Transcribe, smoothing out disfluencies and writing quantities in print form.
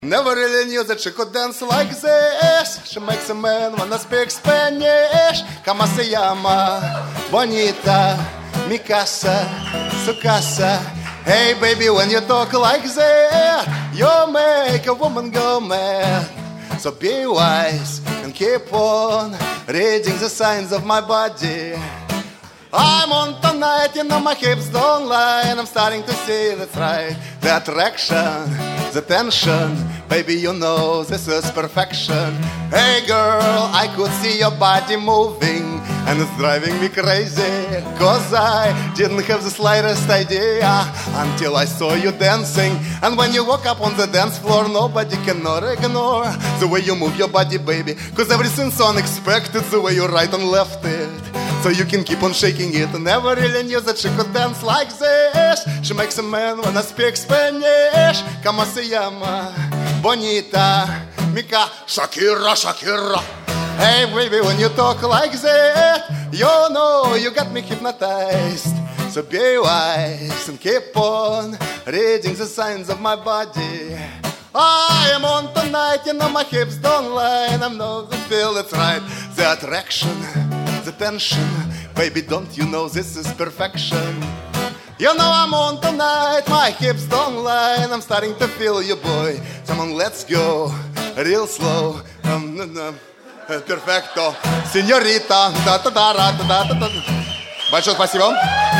Never really knew that she could dance like this. She makes a man wanna speak Spanish. Como se llama? Bonita, mi casa, su casa. Hey baby, when you talk like that, you make a woman go mad. So be wise and keep on reading the signs of my body. I'm on tonight, you know my hips don't lie, and I'm starting to see that's right. The attraction, the tension, baby, you know this is perfection. Hey girl, I could see your body moving, and it's driving me crazy, cause I didn't have the slightest idea until I saw you dancing. And when you walk up on the dance floor, nobody cannot ignore the way you move your body, baby, cause everything's unexpected, the way you right and left it, so you can keep on shaking it. Never really knew that she could dance like this. She makes a man wanna speak Spanish. Como se llama? Bonita, Mika, Shakira, Shakira. Hey baby, when you talk like that, you know you got me hypnotized. So be wise and keep on reading the signs of my body. I am on tonight, you know my hips don't lie, and I know the feel that's right. The attraction, the tension, baby, don't you know this is perfection? You know I'm on tonight, my hips don't lie, and I'm starting to feel you, boy. Come on, let's go, real slow. Perfecto, señorita. Большое спасибо.